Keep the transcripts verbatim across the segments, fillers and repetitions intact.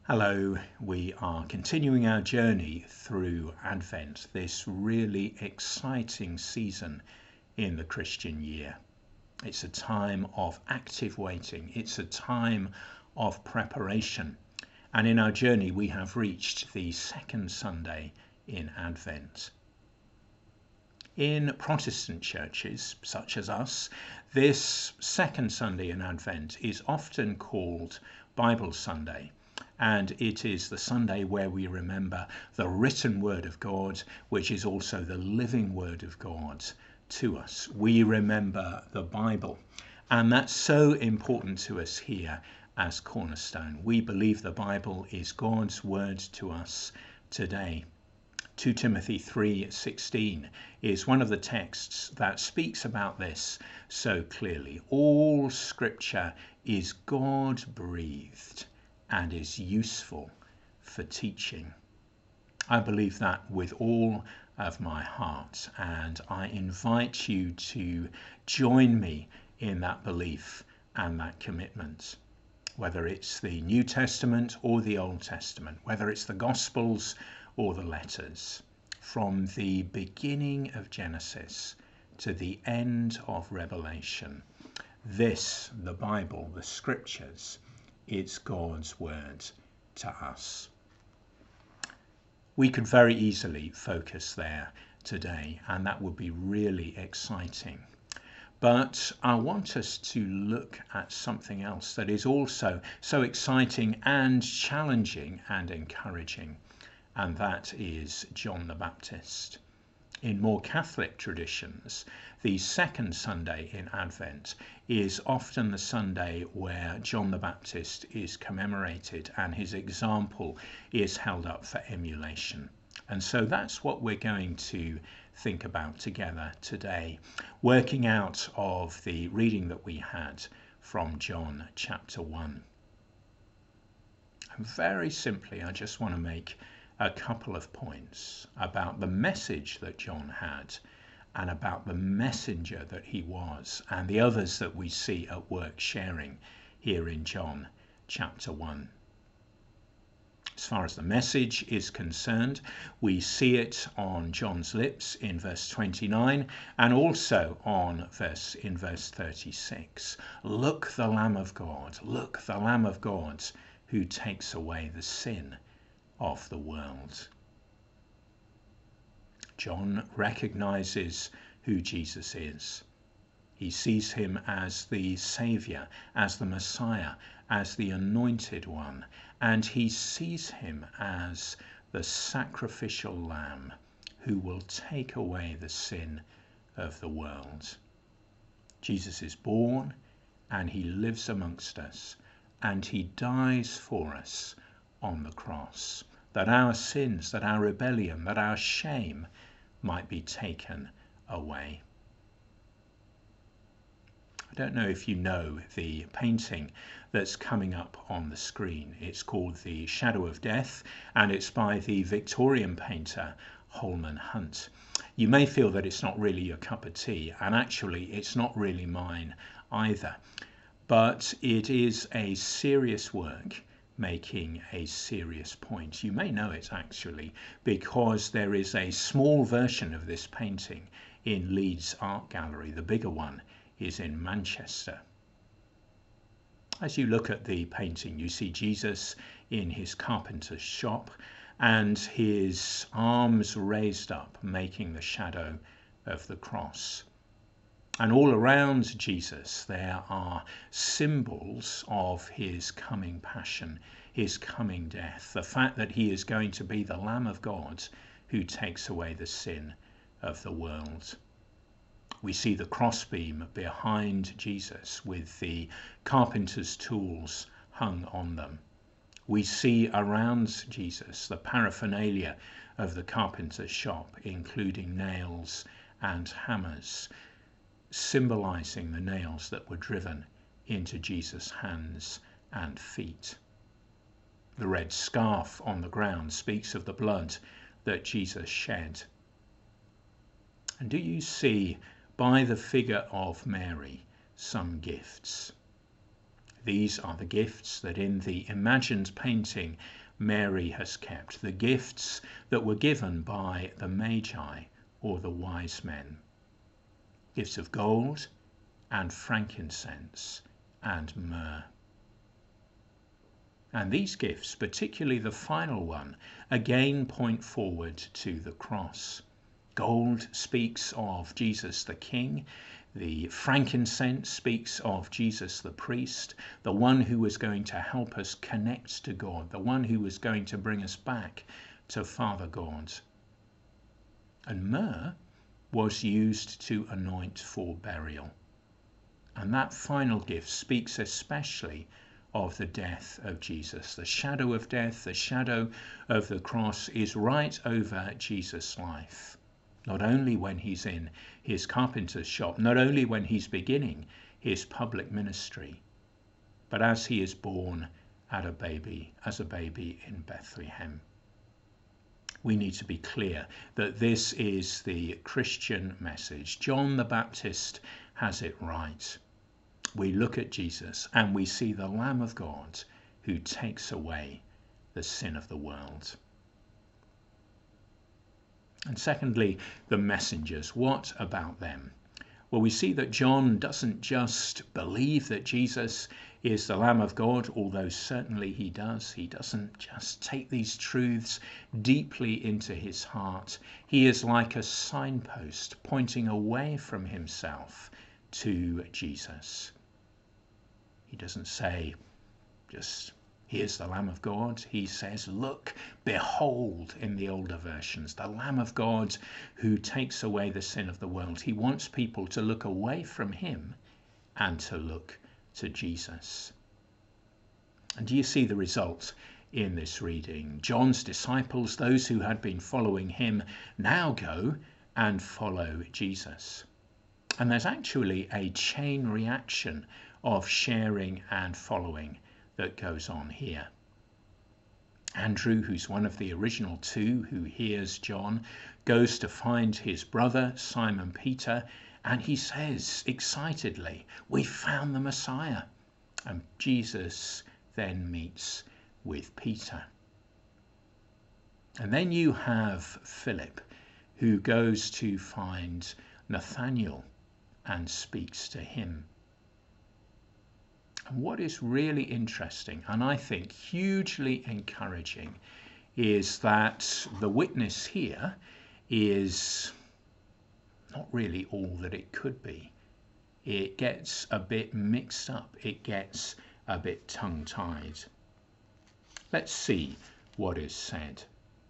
Hello, we are continuing our journey through Advent, this really exciting season in the Christian year. It's a time of active waiting, it's a time of preparation, and in our journey we have reached the second Sunday in Advent. In Protestant churches, such as us, this second Sunday in Advent is often called Bible Sunday. And it is the Sunday where we remember the written word of God, which is also the living word of God to us. We remember the Bible, and that's so important to us here as Cornerstone. We believe the Bible is God's word to us today. Second Timothy three sixteen is one of the texts that speaks about this so clearly. All scripture is God-breathed and is useful for teaching. I believe that with all of my heart, and I invite you to join me in that belief and that commitment. Whether it's the New Testament or the Old Testament, whether it's the Gospels or the letters, from the beginning of Genesis to the end of Revelation, this, the Bible, the Scriptures, it's God's word to us. We could very easily focus there today, and that would be really exciting. But I want us to look at something else that is also so exciting and challenging and encouraging, and that is John the Baptist. In more Catholic traditions, the second Sunday in Advent is often the Sunday where John the Baptist is commemorated and his example is held up for emulation. And so that's what we're going to think about together today, working out of the reading that we had from John chapter one. And very simply, I just want to make a couple of points about the message that John had and about the messenger that he was and the others that we see at work sharing here in John chapter one. As far as the message is concerned, we see it on John's lips in verse twenty-nine and also on verse in verse thirty-six. Look, the Lamb of God, look, the Lamb of God who takes away the sin of the world. John recognizes who Jesus is. He sees him as the Savior, as the Messiah, as the Anointed One, and he sees him as the sacrificial Lamb who will take away the sin of the world. Jesus is born and he lives amongst us, and he dies for us on the cross, that our sins, that our rebellion, that our shame might be taken away. I don't know if you know the painting that's coming up on the screen. It's called The Shadow of Death, and it's by the Victorian painter Holman Hunt. You may feel that it's not really your cup of tea, and actually it's not really mine either, but it is a serious work making a serious point. You may know it actually because there is a small version of this painting in Leeds Art Gallery. The bigger one is in Manchester. As you look at the painting, you see Jesus in his carpenter's shop and his arms raised up, making the shadow of the cross. And all around Jesus there are symbols of his coming passion, his coming death, the fact that he is going to be the Lamb of God who takes away the sin of the world. We see the crossbeam behind Jesus with the carpenter's tools hung on them. We see around Jesus the paraphernalia of the carpenter's shop, including nails and hammers, symbolizing the nails that were driven into Jesus' hands and feet. The red scarf on the ground speaks of the blood that Jesus shed. And do you see by the figure of Mary some gifts? These are the gifts that in the imagined painting Mary has kept, the gifts that were given by the Magi or the wise men. Gifts of gold and frankincense and myrrh. And these gifts, particularly the final one, again point forward to the cross. Gold speaks of Jesus the King. The frankincense speaks of Jesus the priest, the one who was going to help us connect to God, the one who was going to bring us back to Father God. And myrrh was used to anoint for burial. And that final gift speaks especially of the death of Jesus. The shadow of death, the shadow of the cross is right over Jesus' life. Not only when he's in his carpenter's shop, not only when he's beginning his public ministry, but as he is born as a baby, as a baby in Bethlehem. We need to be clear that this is the Christian message. John the Baptist has it right. We look at Jesus and we see the Lamb of God who takes away the sin of the world. And secondly, the messengers. What about them? Well, we see that John doesn't just believe that Jesus is the Lamb of God, although certainly he does. He doesn't just take these truths deeply into his heart. He is like a signpost pointing away from himself to Jesus. He doesn't say just, here's the Lamb of God. He says, look, behold, in the older versions, the Lamb of God who takes away the sin of the world. He wants people to look away from him and to look to Jesus. And do you see the result in this reading? John's disciples, those who had been following him, now go and follow Jesus. And there's actually a chain reaction of sharing and following that goes on here. Andrew, who's one of the original two who hears John, goes to find his brother Simon Peter, and he says excitedly, "We found the Messiah." And Jesus then meets with Peter. And then you have Philip, who goes to find Nathanael and speaks to him. And what is really interesting, and I think hugely encouraging, is that the witness here is not really all that it could be. It gets a bit mixed up. It gets a bit tongue-tied. Let's see what is said.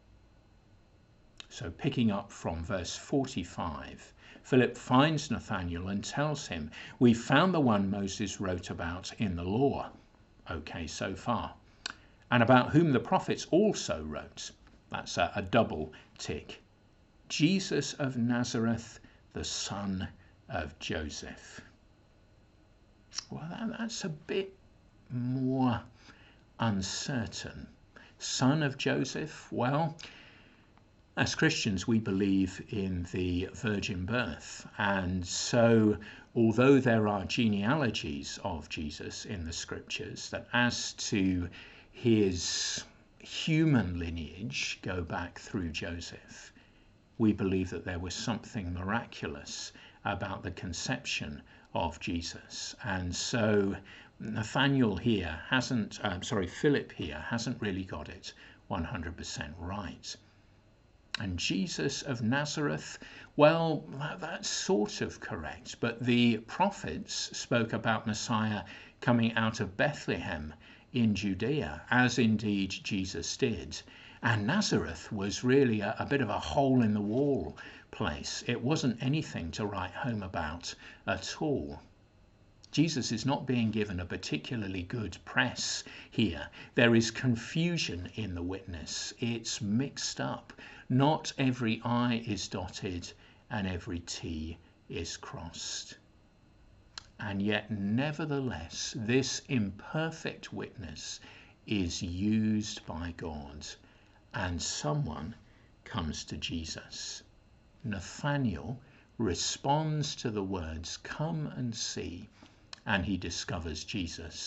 So picking up from verse forty-five, Philip finds Nathanael and tells him, "We found the one Moses wrote about in the law." Okay, so far. "And about whom the prophets also wrote." That's a, a double tick. "Jesus of Nazareth, the son of Joseph." Well, that, that's a bit more uncertain. Son of Joseph? Well, as Christians, we believe in the virgin birth. And so, although there are genealogies of Jesus in the scriptures that as to his human lineage go back through Joseph, we believe that there was something miraculous about the conception of Jesus. And so Nathanael here hasn't, um, sorry, Philip here hasn't really got it one hundred percent right. And Jesus of Nazareth, well, that's sort of correct, but the prophets spoke about Messiah coming out of Bethlehem in Judea, as indeed Jesus did. And Nazareth was really a, a bit of a hole in the wall place. It wasn't anything to write home about at all. Jesus is not being given a particularly good press here. There is confusion in the witness. It's mixed up. Not every I is dotted and every T is crossed. And yet, nevertheless, this imperfect witness is used by God, and someone comes to Jesus. Nathanael responds to the words, "Come and see," and he discovers Jesus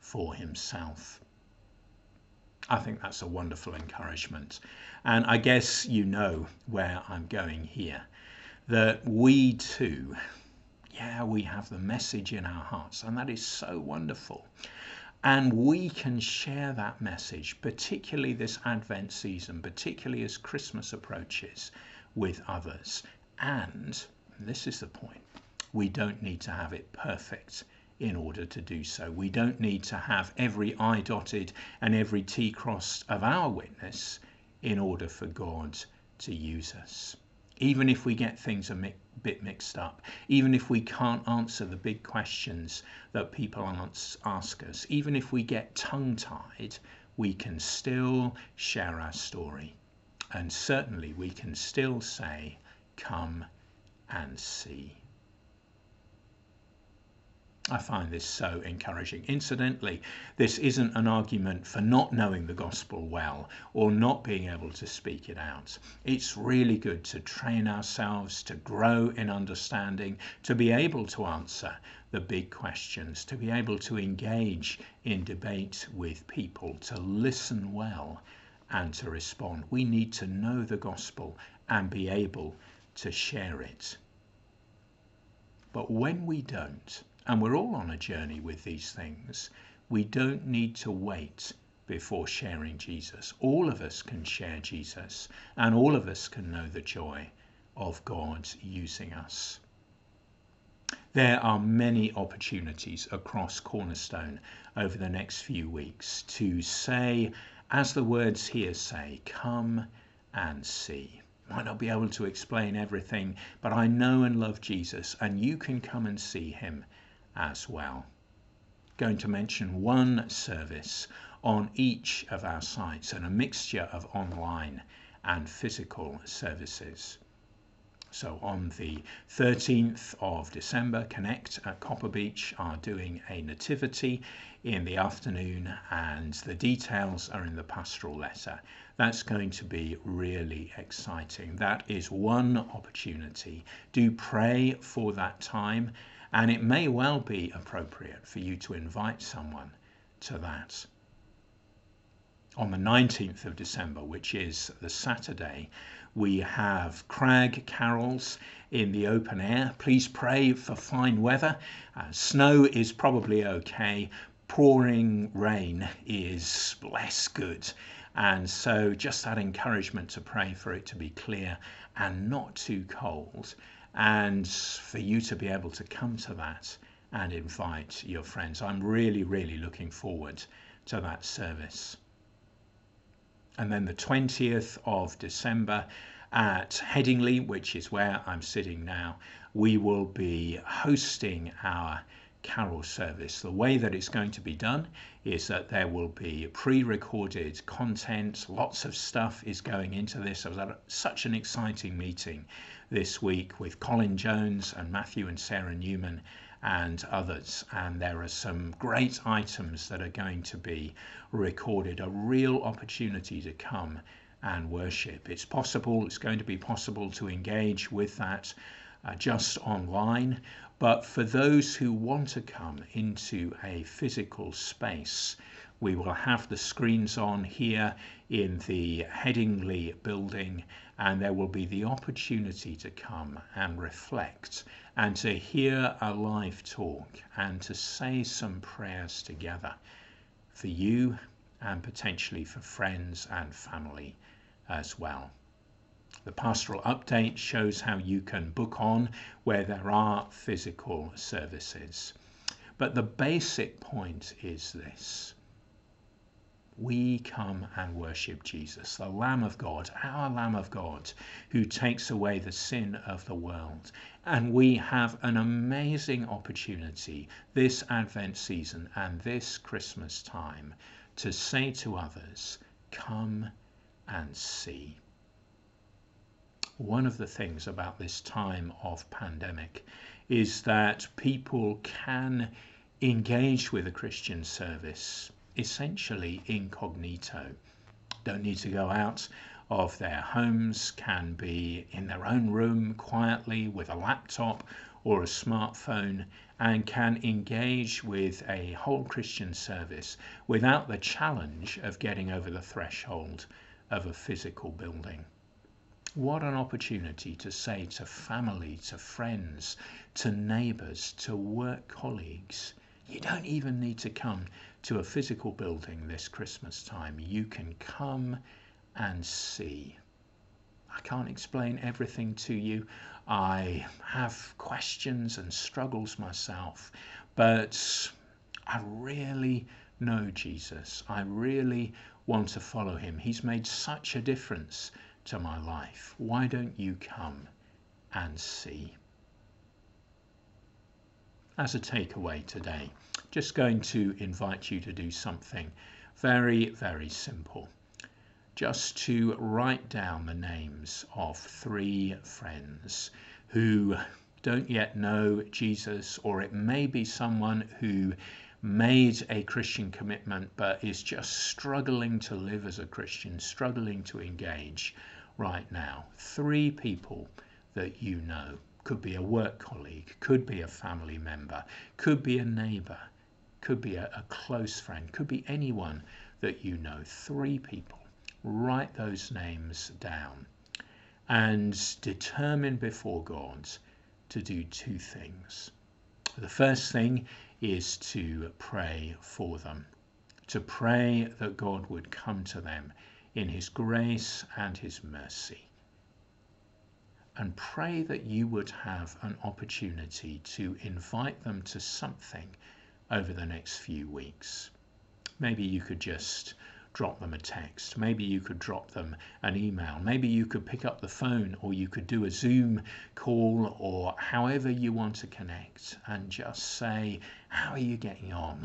for himself. I think that's a wonderful encouragement. And I guess you know where I'm going here, that we too, yeah, we have the message in our hearts, and that is so wonderful. And we can share that message, particularly this Advent season, particularly as Christmas approaches, with others. And this is the point, we don't need to have it perfect in order to do so. We don't need to have every I dotted and every T crossed of our witness in order for God to use us. Even if we get things a mi- bit mixed up, even if we can't answer the big questions that people ask us, even if we get tongue-tied, we can still share our story. And certainly we can still say, come and see. I find this so encouraging. Incidentally, this isn't an argument for not knowing the gospel well or not being able to speak it out. It's really good to train ourselves to grow in understanding, to be able to answer the big questions, to be able to engage in debate with people, to listen well and to respond. We need to know the gospel and be able to share it. But when we don't, and we're all on a journey with these things, we don't need to wait before sharing Jesus. All of us can share Jesus, and all of us can know the joy of God using us. There are many opportunities across Cornerstone over the next few weeks to say, as the words here say, come and see. Might not be able to explain everything, but I know and love Jesus, and you can come and see him as well. Going to mention one service on each of our sites and a mixture of online and physical services. So on the thirteenth of December, Connect at Copper Beach are doing a nativity in the afternoon, and the details are in the pastoral letter. That's going to be really exciting. That is one opportunity. Do pray for that time, and it may well be appropriate for you to invite someone to that. On the nineteenth of December, which is the Saturday, we have Crag carols in the open air. Please pray for fine weather. Uh, snow is probably okay. Pouring rain is less good. And so just that encouragement to pray for it to be clear and not too cold, and for you to be able to come to that and invite your friends. I'm really, really looking forward to that service. And then the twentieth of December at Headingley, which is where I'm sitting now, we will be hosting our carol service. The way that it's going to be done is that there will be pre-recorded content. Lots of stuff is going into this. I was at such an exciting meeting this week with Colin Jones and Matthew and Sarah Newman and others, and there are some great items that are going to be recorded, a real opportunity to come and worship. It's possible, it's going to be possible to engage with that uh, just online, but for those who want to come into a physical space, we will have the screens on here in the Headingley building, and there will be the opportunity to come and reflect and to hear a live talk and to say some prayers together for you and potentially for friends and family as well. The pastoral update shows how you can book on where there are physical services. But the basic point is this: we come and worship Jesus, the Lamb of God, our Lamb of God, who takes away the sin of the world. And we have an amazing opportunity this Advent season and this Christmas time to say to others, come and see. One of the things about this time of pandemic is that people can engage with a Christian service essentially incognito. Don't need to go out of their homes, can be in their own room quietly with a laptop or a smartphone, and can engage with a whole Christian service without the challenge of getting over the threshold of a physical building. What an opportunity to say to family, to friends, to neighbours, to work colleagues, you don't even need to come to a physical building this Christmas time. You can come and see. I can't explain everything to you. I have questions and struggles myself, but I really know Jesus. I really want to follow him. He's made such a difference to my life. Why don't you come and see? As a takeaway today, just going to invite you to do something very, very simple. Just to write down the names of three friends who don't yet know Jesus, or it may be someone who made a Christian commitment but is just struggling to live as a Christian, struggling to engage right now. Three people that you know. Could be a work colleague, could be a family member, could be a neighbour, could be a, a close friend, could be anyone that you know. Three people. Write those names down and determine before God to do two things. The first thing is to pray for them, to pray that God would come to them in his grace and his mercy. And pray that you would have an opportunity to invite them to something over the next few weeks. Maybe you could just drop them a text. Maybe you could drop them an email. Maybe you could pick up the phone, or you could do a Zoom call, or however you want to connect, and just say, how are you getting on?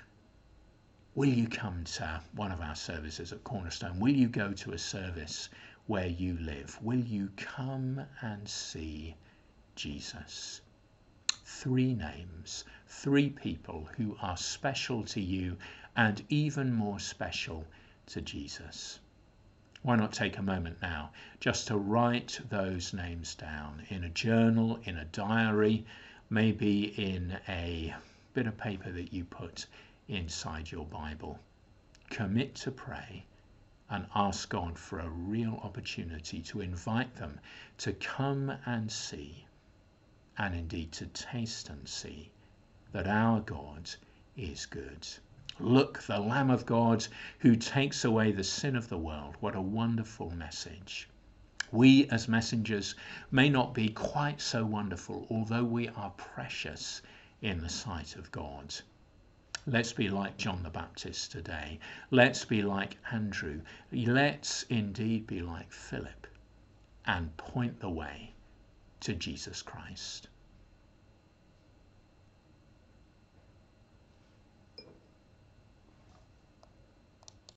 Will you come to one of our services at Cornerstone? Will you go to a service where you live? Will you come and see Jesus? Three names, three people who are special to you and even more special to Jesus. Why not take a moment now just to write those names down in a journal, in a diary, maybe in a bit of paper that you put inside your Bible. Commit to pray and ask God for a real opportunity to invite them to come and see, and indeed to taste and see that our God is good. Look, the Lamb of God who takes away the sin of the world. What a wonderful message. We as messengers may not be quite so wonderful, although we are precious in the sight of God. Let's be like John the Baptist today. Let's be like Andrew. Let's indeed be like Philip and point the way to Jesus Christ.